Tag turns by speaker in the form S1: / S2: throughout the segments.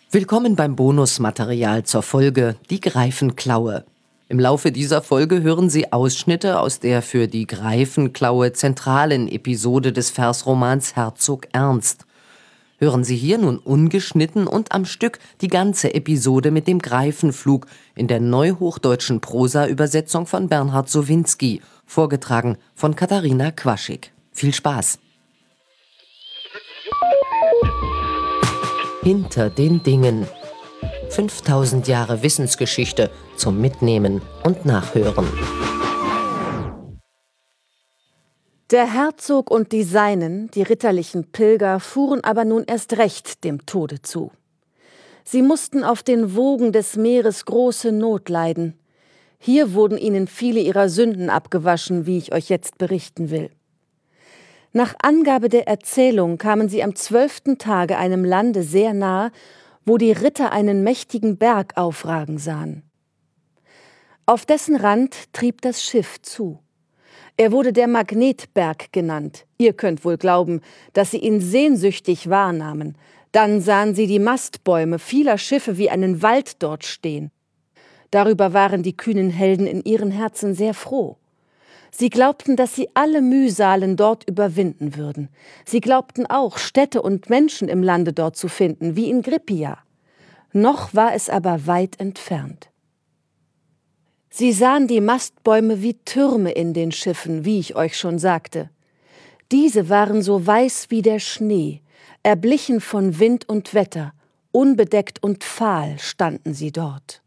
S1: Willkommen beim Bonusmaterial zur Folge Die Greifenklaue. Im Laufe dieser Folge hören Sie Ausschnitte aus der für die Greifenklaue zentralen Episode des Versromans Herzog Ernst. Hören Sie hier nun ungeschnitten und am Stück die ganze Episode mit dem Greifenflug in der neuhochdeutschen Prosa-Übersetzung von Bernhard Sowinski, vorgetragen von Katharina Quaschik. Viel Spaß! Hinter den Dingen. 5000 Jahre Wissensgeschichte zum Mitnehmen und Nachhören.
S2: Der Herzog und die Seinen, die ritterlichen Pilger, fuhren aber nun erst recht dem Tode zu. Sie mussten auf den Wogen des Meeres große Not leiden. Hier wurden ihnen viele ihrer Sünden abgewaschen, wie ich euch jetzt berichten will. Nach Angabe der Erzählung kamen sie am 12. Tage einem Lande sehr nahe, wo die Ritter einen mächtigen Berg aufragen sahen. Auf dessen Rand trieb das Schiff zu. Er wurde der Magnetberg genannt. Ihr könnt wohl glauben, dass sie ihn sehnsüchtig wahrnahmen. Dann sahen sie die Mastbäume vieler Schiffe wie einen Wald dort stehen. Darüber waren die kühnen Helden in ihren Herzen sehr froh. Sie glaubten, dass sie alle Mühsalen dort überwinden würden. Sie glaubten auch, Städte und Menschen im Lande dort zu finden, wie in Grippia. Noch war es aber weit entfernt. Sie sahen die Mastbäume wie Türme in den Schiffen, wie ich euch schon sagte. Diese waren so weiß wie der Schnee, erblichen von Wind und Wetter, unbedeckt und fahl standen sie dort.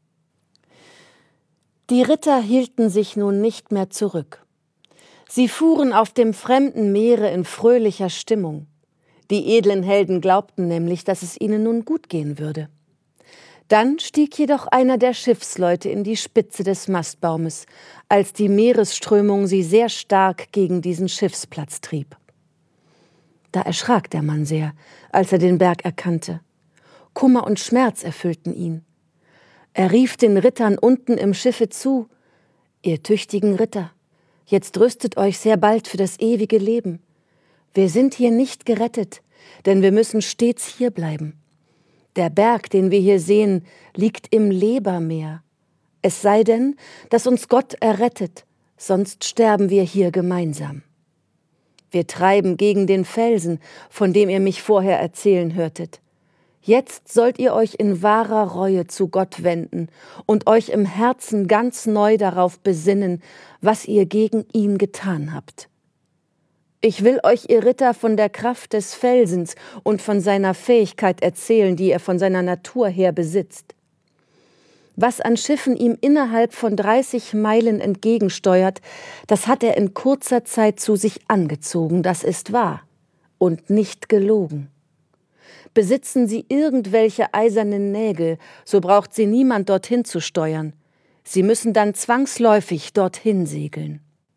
S2: Die Ritter hielten sich nun nicht mehr zurück. Sie fuhren auf dem fremden Meere in fröhlicher Stimmung. Die edlen Helden glaubten nämlich, dass es ihnen nun gut gehen würde. Dann stieg jedoch einer der Schiffsleute in die Spitze des Mastbaumes, als die Meeresströmung sie sehr stark gegen diesen Schiffsplatz trieb. Da erschrak der Mann sehr, als er den Berg erkannte. Kummer und Schmerz erfüllten ihn. Er rief den Rittern unten im Schiffe zu: »Ihr tüchtigen Ritter, jetzt rüstet euch sehr bald für das ewige Leben. Wir sind hier nicht gerettet, denn wir müssen stets hier bleiben. Der Berg, den wir hier sehen, liegt im Lebermeer. Es sei denn, dass uns Gott errettet, sonst sterben wir hier gemeinsam. Wir treiben gegen den Felsen, von dem ihr mich vorher erzählen hörtet. Jetzt sollt ihr euch in wahrer Reue zu Gott wenden und euch im Herzen ganz neu darauf besinnen, was ihr gegen ihn getan habt. Ich will euch, ihr Ritter, von der Kraft des Felsens und von seiner Fähigkeit erzählen, die er von seiner Natur her besitzt. Was an Schiffen ihm innerhalb von 30 Meilen entgegensteuert, das hat er in kurzer Zeit zu sich angezogen, das ist wahr und nicht gelogen. Besitzen sie irgendwelche eisernen Nägel, so braucht sie niemand dorthin zu steuern. Sie müssen dann zwangsläufig dorthin segeln.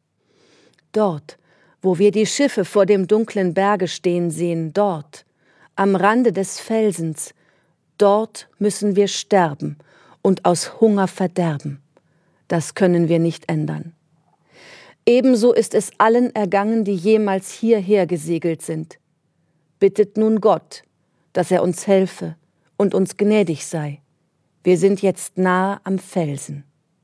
S2: Dort, wo wir die Schiffe vor dem dunklen Berge stehen sehen, dort, am Rande des Felsens, dort müssen wir sterben und aus Hunger verderben. Das können wir nicht ändern. Ebenso ist es allen ergangen, die jemals hierher gesegelt sind. Bittet nun Gott, dass er uns helfe und uns gnädig sei. Wir sind jetzt nahe am Felsen.«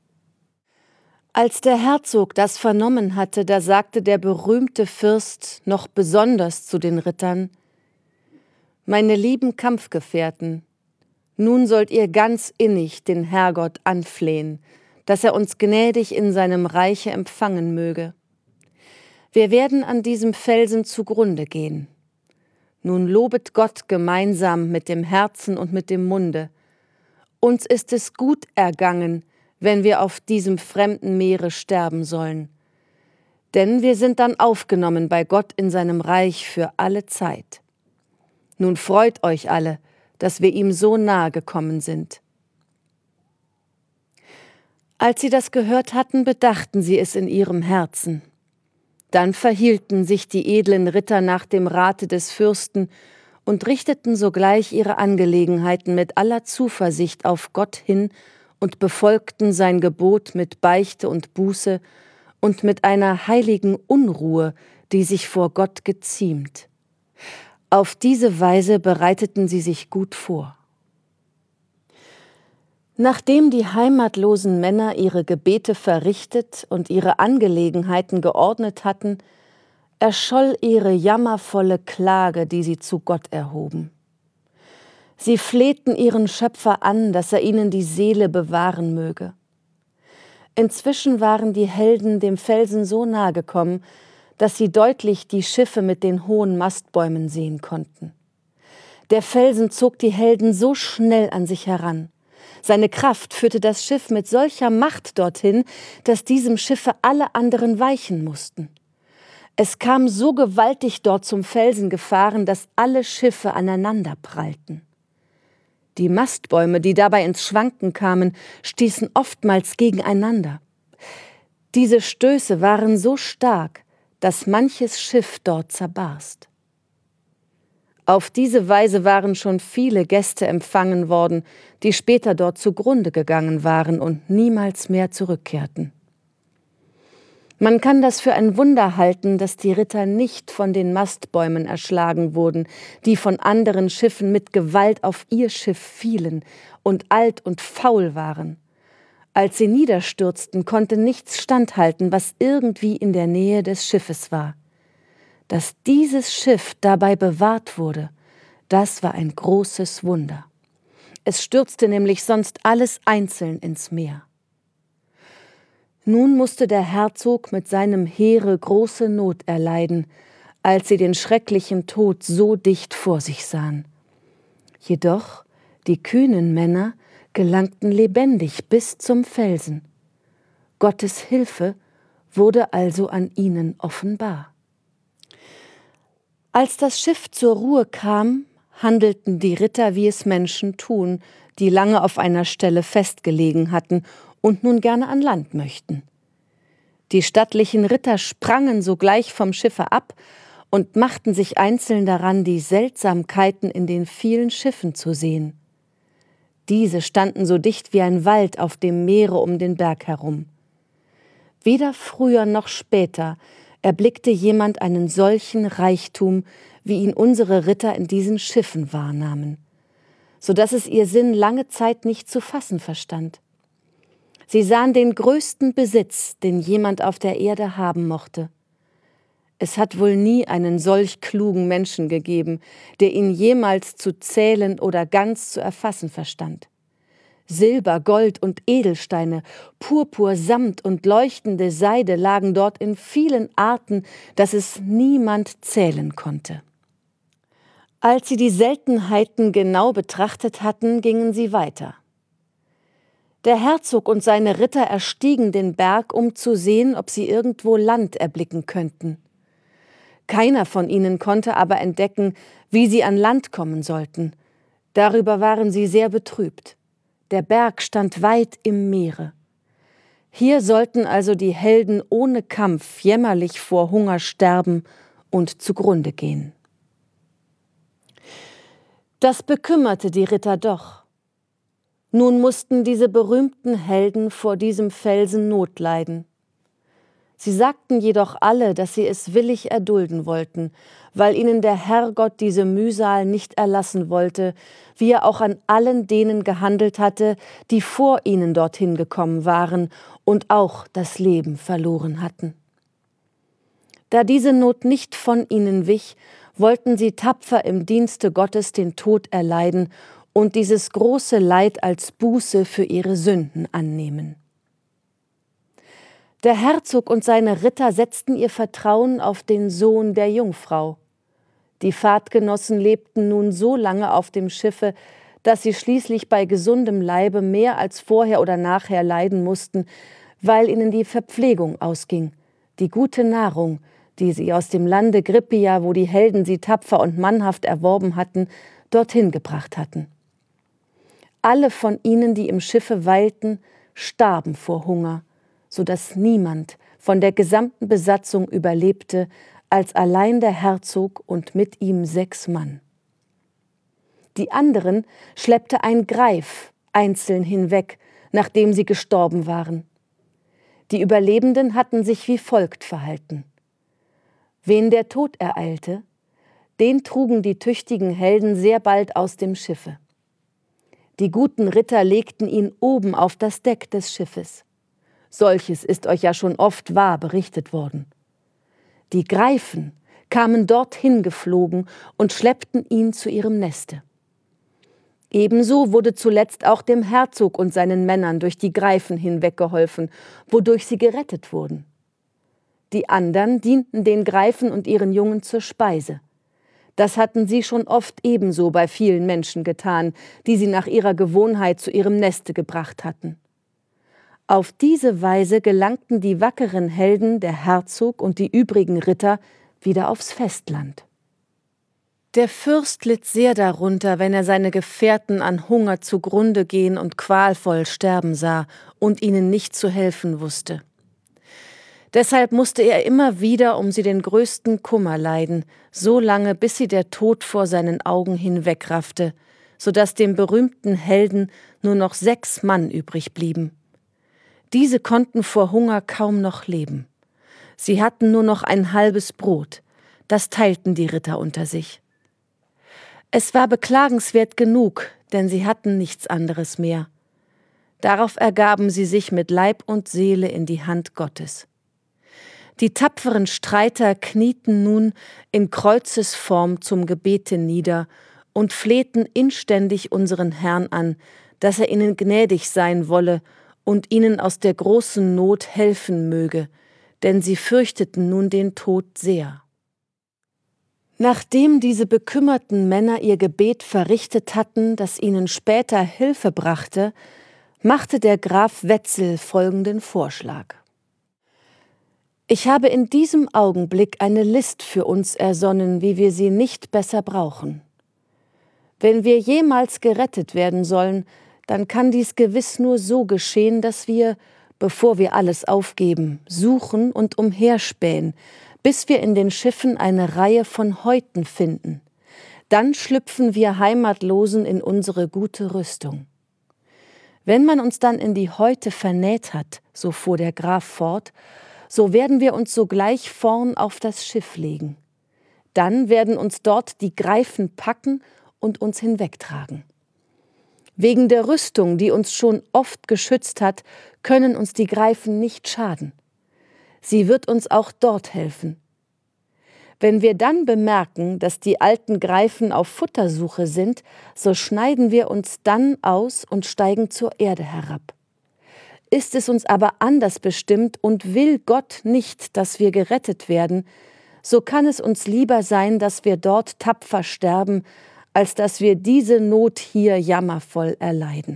S2: Als der Herzog das vernommen hatte, da sagte der berühmte Fürst noch besonders zu den Rittern: »Meine lieben Kampfgefährten, nun sollt ihr ganz innig den Herrgott anflehen, dass er uns gnädig in seinem Reiche empfangen möge. Wir werden an diesem Felsen zugrunde gehen. Nun lobet Gott gemeinsam mit dem Herzen und mit dem Munde. Uns ist es gut ergangen, wenn wir auf diesem fremden Meere sterben sollen. Denn wir sind dann aufgenommen bei Gott in seinem Reich für alle Zeit. Nun freut euch alle, dass wir ihm so nahe gekommen sind.« Als sie das gehört hatten, bedachten sie es in ihrem Herzen. Dann verhielten sich die edlen Ritter nach dem Rate des Fürsten und richteten sogleich ihre Angelegenheiten mit aller Zuversicht auf Gott hin und befolgten sein Gebot mit Beichte und Buße und mit einer heiligen Unruhe, die sich vor Gott geziemt. Auf diese Weise bereiteten sie sich gut vor. Nachdem die heimatlosen Männer ihre Gebete verrichtet und ihre Angelegenheiten geordnet hatten, erscholl ihre jammervolle Klage, die sie zu Gott erhoben. Sie flehten ihren Schöpfer an, dass er ihnen die Seele bewahren möge. Inzwischen waren die Helden dem Felsen so nahe gekommen, dass sie deutlich die Schiffe mit den hohen Mastbäumen sehen konnten. Der Felsen zog die Helden so schnell an sich heran. Seine Kraft führte das Schiff mit solcher Macht dorthin, dass diesem Schiffe alle anderen weichen mussten. Es kam so gewaltig dort zum Felsen gefahren, dass alle Schiffe aneinander prallten. Die Mastbäume, die dabei ins Schwanken kamen, stießen oftmals gegeneinander. Diese Stöße waren so stark, dass manches Schiff dort zerbarst. Auf diese Weise waren schon viele Gäste empfangen worden, die später dort zugrunde gegangen waren und niemals mehr zurückkehrten. Man kann das für ein Wunder halten, dass die Ritter nicht von den Mastbäumen erschlagen wurden, die von anderen Schiffen mit Gewalt auf ihr Schiff fielen und alt und faul waren. Als sie niederstürzten, konnte nichts standhalten, was irgendwie in der Nähe des Schiffes war. Dass dieses Schiff dabei bewahrt wurde, das war ein großes Wunder. Es stürzte nämlich sonst alles einzeln ins Meer. Nun musste der Herzog mit seinem Heere große Not erleiden, als sie den schrecklichen Tod so dicht vor sich sahen. Jedoch die kühnen Männer gelangten lebendig bis zum Felsen. Gottes Hilfe wurde also an ihnen offenbar. Als das Schiff zur Ruhe kam, handelten die Ritter, wie es Menschen tun, die lange auf einer Stelle festgelegen hatten und nun gerne an Land möchten. Die stattlichen Ritter sprangen sogleich vom Schiffe ab und machten sich einzeln daran, die Seltsamkeiten in den vielen Schiffen zu sehen. Diese standen so dicht wie ein Wald auf dem Meere um den Berg herum. Weder früher noch später erblickte jemand einen solchen Reichtum, wie ihn unsere Ritter in diesen Schiffen wahrnahmen, so dass es ihr Sinn lange Zeit nicht zu fassen verstand. Sie sahen den größten Besitz, den jemand auf der Erde haben mochte. Es hat wohl nie einen solch klugen Menschen gegeben, der ihn jemals zu zählen oder ganz zu erfassen verstand. Silber, Gold und Edelsteine, Purpur, Samt und leuchtende Seide lagen dort in vielen Arten, dass es niemand zählen konnte. Als sie die Seltenheiten genau betrachtet hatten, gingen sie weiter. Der Herzog und seine Ritter erstiegen den Berg, um zu sehen, ob sie irgendwo Land erblicken könnten. Keiner von ihnen konnte aber entdecken, wie sie an Land kommen sollten. Darüber waren sie sehr betrübt. Der Berg stand weit im Meere. Hier sollten also die Helden ohne Kampf jämmerlich vor Hunger sterben und zugrunde gehen. Das bekümmerte die Ritter doch. Nun mussten diese berühmten Helden vor diesem Felsen Not leiden. Sie sagten jedoch alle, dass sie es willig erdulden wollten, weil ihnen der Herrgott diese Mühsal nicht erlassen wollte, wie er auch an allen denen gehandelt hatte, die vor ihnen dorthin gekommen waren und auch das Leben verloren hatten. Da diese Not nicht von ihnen wich, wollten sie tapfer im Dienste Gottes den Tod erleiden und dieses große Leid als Buße für ihre Sünden annehmen. Der Herzog und seine Ritter setzten ihr Vertrauen auf den Sohn der Jungfrau. Die Fahrtgenossen lebten nun so lange auf dem Schiffe, dass sie schließlich bei gesundem Leibe mehr als vorher oder nachher leiden mussten, weil ihnen die Verpflegung ausging, die gute Nahrung, die sie aus dem Lande Grippia, wo die Helden sie tapfer und mannhaft erworben hatten, dorthin gebracht hatten. Alle von ihnen, die im Schiffe weilten, starben vor Hunger, so dass niemand von der gesamten Besatzung überlebte, als allein der Herzog und mit ihm 6 Mann. Die anderen schleppte ein Greif einzeln hinweg, nachdem sie gestorben waren. Die Überlebenden hatten sich wie folgt verhalten. Wen der Tod ereilte, den trugen die tüchtigen Helden sehr bald aus dem Schiffe. Die guten Ritter legten ihn oben auf das Deck des Schiffes. Solches ist euch ja schon oft wahr berichtet worden. Die Greifen kamen dorthin geflogen und schleppten ihn zu ihrem Neste. Ebenso wurde zuletzt auch dem Herzog und seinen Männern durch die Greifen hinweggeholfen, wodurch sie gerettet wurden. Die andern dienten den Greifen und ihren Jungen zur Speise. Das hatten sie schon oft ebenso bei vielen Menschen getan, die sie nach ihrer Gewohnheit zu ihrem Neste gebracht hatten. Auf diese Weise gelangten die wackeren Helden, der Herzog und die übrigen Ritter, wieder aufs Festland. Der Fürst litt sehr darunter, wenn er seine Gefährten an Hunger zugrunde gehen und qualvoll sterben sah und ihnen nicht zu helfen wusste. Deshalb musste er immer wieder um sie den größten Kummer leiden, so lange, bis sie der Tod vor seinen Augen hinwegraffte, so dass dem berühmten Helden nur noch 6 Mann übrig blieben. Diese konnten vor Hunger kaum noch leben. Sie hatten nur noch ein halbes Brot, das teilten die Ritter unter sich. Es war beklagenswert genug, denn sie hatten nichts anderes mehr. Darauf ergaben sie sich mit Leib und Seele in die Hand Gottes. Die tapferen Streiter knieten nun in Kreuzesform zum Gebete nieder und flehten inständig unseren Herrn an, dass er ihnen gnädig sein wolle und ihnen aus der großen Not helfen möge, denn sie fürchteten nun den Tod sehr. Nachdem diese bekümmerten Männer ihr Gebet verrichtet hatten, das ihnen später Hilfe brachte, machte der Graf Wetzel folgenden Vorschlag. Ich habe in diesem Augenblick eine List für uns ersonnen, wie wir sie nicht besser brauchen. Wenn wir jemals gerettet werden sollen, dann kann dies gewiss nur so geschehen, dass wir, bevor wir alles aufgeben, suchen und umherspähen, bis wir in den Schiffen eine Reihe von Häuten finden. Dann schlüpfen wir Heimatlosen in unsere gute Rüstung. Wenn man uns dann in die Häute vernäht hat, so fuhr der Graf fort, so werden wir uns sogleich vorn auf das Schiff legen. Dann werden uns dort die Greifen packen und uns hinwegtragen. Wegen der Rüstung, die uns schon oft geschützt hat, können uns die Greifen nicht schaden. Sie wird uns auch dort helfen. Wenn wir dann bemerken, dass die alten Greifen auf Futtersuche sind, so schneiden wir uns dann aus und steigen zur Erde herab. Ist es uns aber anders bestimmt und will Gott nicht, dass wir gerettet werden, so kann es uns lieber sein, dass wir dort tapfer sterben, als dass wir diese Not hier jammervoll erleiden.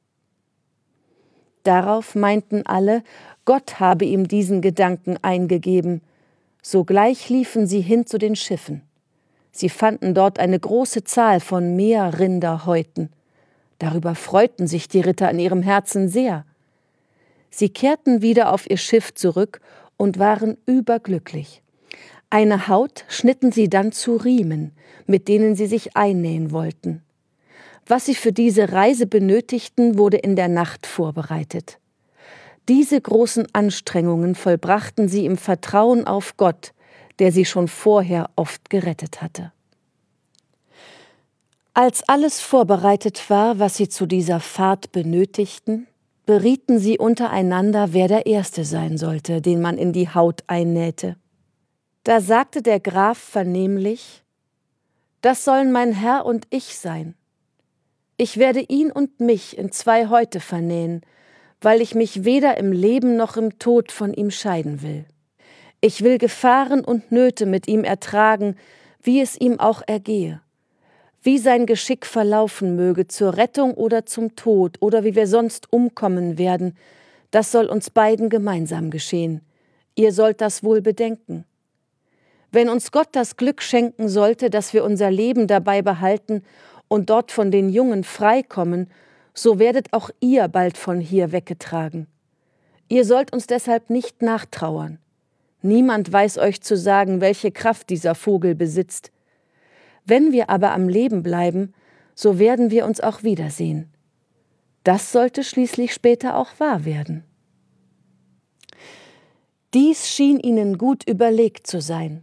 S2: Darauf meinten alle, Gott habe ihm diesen Gedanken eingegeben. Sogleich liefen sie hin zu den Schiffen. Sie fanden dort eine große Zahl von Meerrinderhäuten. Darüber freuten sich die Ritter in ihrem Herzen sehr. Sie kehrten wieder auf ihr Schiff zurück und waren überglücklich. Eine Haut schnitten sie dann zu Riemen, mit denen sie sich einnähen wollten. Was sie für diese Reise benötigten, wurde in der Nacht vorbereitet. Diese großen Anstrengungen vollbrachten sie im Vertrauen auf Gott, der sie schon vorher oft gerettet hatte. Als alles vorbereitet war, was sie zu dieser Fahrt benötigten, berieten sie untereinander, wer der Erste sein sollte, den man in die Haut einnähte. Da sagte der Graf vernehmlich: »Das sollen mein Herr und ich sein. Ich werde ihn und mich in 2 Häute vernähen, weil ich mich weder im Leben noch im Tod von ihm scheiden will. Ich will Gefahren und Nöte mit ihm ertragen, wie es ihm auch ergehe. Wie sein Geschick verlaufen möge, zur Rettung oder zum Tod, oder wie wir sonst umkommen werden, das soll uns beiden gemeinsam geschehen. Ihr sollt das wohl bedenken. Wenn uns Gott das Glück schenken sollte, dass wir unser Leben dabei behalten und dort von den Jungen freikommen, so werdet auch ihr bald von hier weggetragen. Ihr sollt uns deshalb nicht nachtrauern. Niemand weiß euch zu sagen, welche Kraft dieser Vogel besitzt. Wenn wir aber am Leben bleiben, so werden wir uns auch wiedersehen. Das sollte schließlich später auch wahr werden.« Dies schien ihnen gut überlegt zu sein.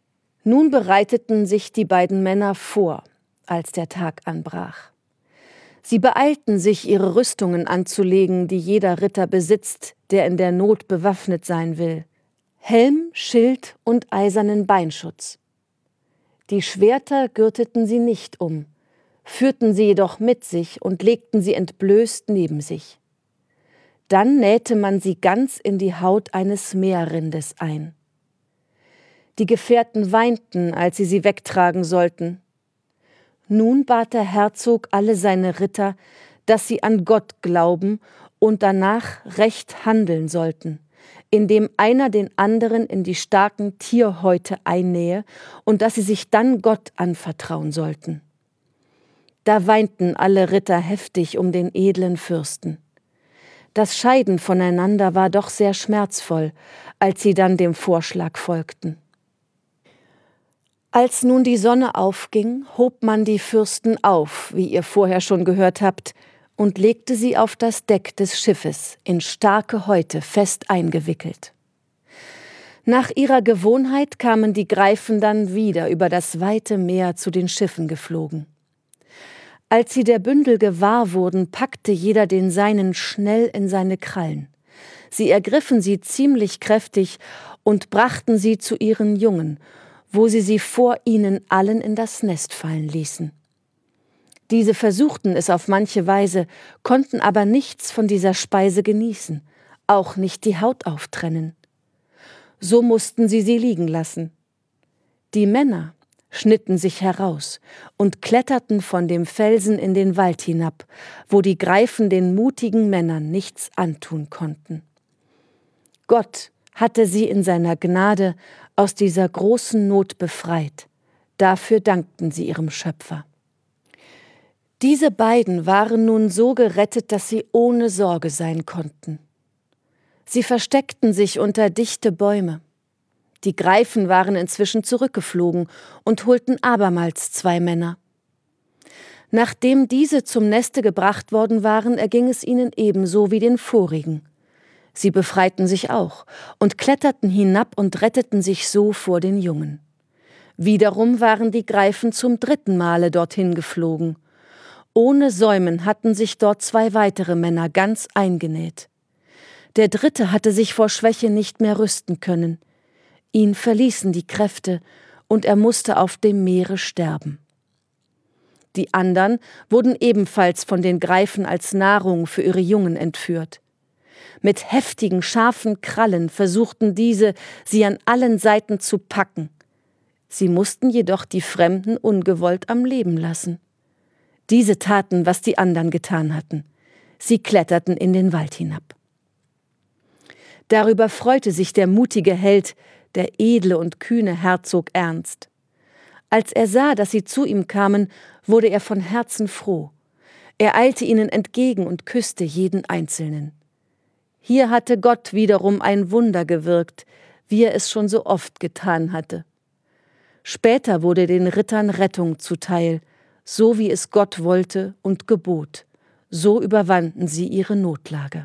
S2: Nun bereiteten sich die beiden Männer vor, als der Tag anbrach. Sie beeilten sich, ihre Rüstungen anzulegen, die jeder Ritter besitzt, der in der Not bewaffnet sein will. Helm, Schild und eisernen Beinschutz. Die Schwerter gürteten sie nicht um, führten sie jedoch mit sich und legten sie entblößt neben sich. Dann nähte man sie ganz in die Haut eines Meerrindes ein. Die Gefährten weinten, als sie wegtragen sollten. Nun bat der Herzog alle seine Ritter, dass sie an Gott glauben und danach recht handeln sollten, indem einer den anderen in die starken Tierhäute einnähe und dass sie sich dann Gott anvertrauen sollten. Da weinten alle Ritter heftig um den edlen Fürsten. Das Scheiden voneinander war doch sehr schmerzvoll, als sie dann dem Vorschlag folgten. Als nun die Sonne aufging, hob man die Fürsten auf, wie ihr vorher schon gehört habt, und legte sie auf das Deck des Schiffes, in starke Häute fest eingewickelt. Nach ihrer Gewohnheit kamen die Greifen dann wieder über das weite Meer zu den Schiffen geflogen. Als sie der Bündel gewahr wurden, packte jeder den seinen schnell in seine Krallen. Sie ergriffen sie ziemlich kräftig und brachten sie zu ihren Jungen, wo sie vor ihnen allen in das Nest fallen ließen. Diese versuchten es auf manche Weise, konnten aber nichts von dieser Speise genießen, auch nicht die Haut auftrennen. So mussten sie liegen lassen. Die Männer schnitten sich heraus und kletterten von dem Felsen in den Wald hinab, wo die Greifen den mutigen Männern nichts antun konnten. Gott hatte sie in seiner Gnade aus dieser großen Not befreit. Dafür dankten sie ihrem Schöpfer. Diese beiden waren nun so gerettet, dass sie ohne Sorge sein konnten. Sie versteckten sich unter dichte Bäume. Die Greifen waren inzwischen zurückgeflogen und holten abermals 2 Männer. Nachdem diese zum Neste gebracht worden waren, erging es ihnen ebenso wie den vorigen. Sie befreiten sich auch und kletterten hinab und retteten sich so vor den Jungen. Wiederum waren die Greifen zum 3. Male dorthin geflogen. Ohne Säumen hatten sich dort 2 weitere Männer ganz eingenäht. Der 3. hatte sich vor Schwäche nicht mehr rüsten können. Ihn verließen die Kräfte und er musste auf dem Meere sterben. Die anderen wurden ebenfalls von den Greifen als Nahrung für ihre Jungen entführt. Mit heftigen, scharfen Krallen versuchten diese, sie an allen Seiten zu packen. Sie mussten jedoch die Fremden ungewollt am Leben lassen. Diese taten, was die anderen getan hatten. Sie kletterten in den Wald hinab. Darüber freute sich der mutige Held, der edle und kühne Herzog Ernst. Als er sah, dass sie zu ihm kamen, wurde er von Herzen froh. Er eilte ihnen entgegen und küsste jeden Einzelnen. Hier hatte Gott wiederum ein Wunder gewirkt, wie er es schon so oft getan hatte. Später wurde den Rittern Rettung zuteil, so wie es Gott wollte und gebot. So überwanden sie ihre Notlage.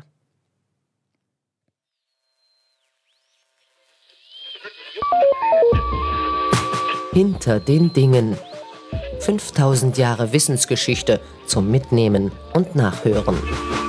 S1: Hinter den Dingen. 5000 Jahre Wissensgeschichte zum Mitnehmen und Nachhören.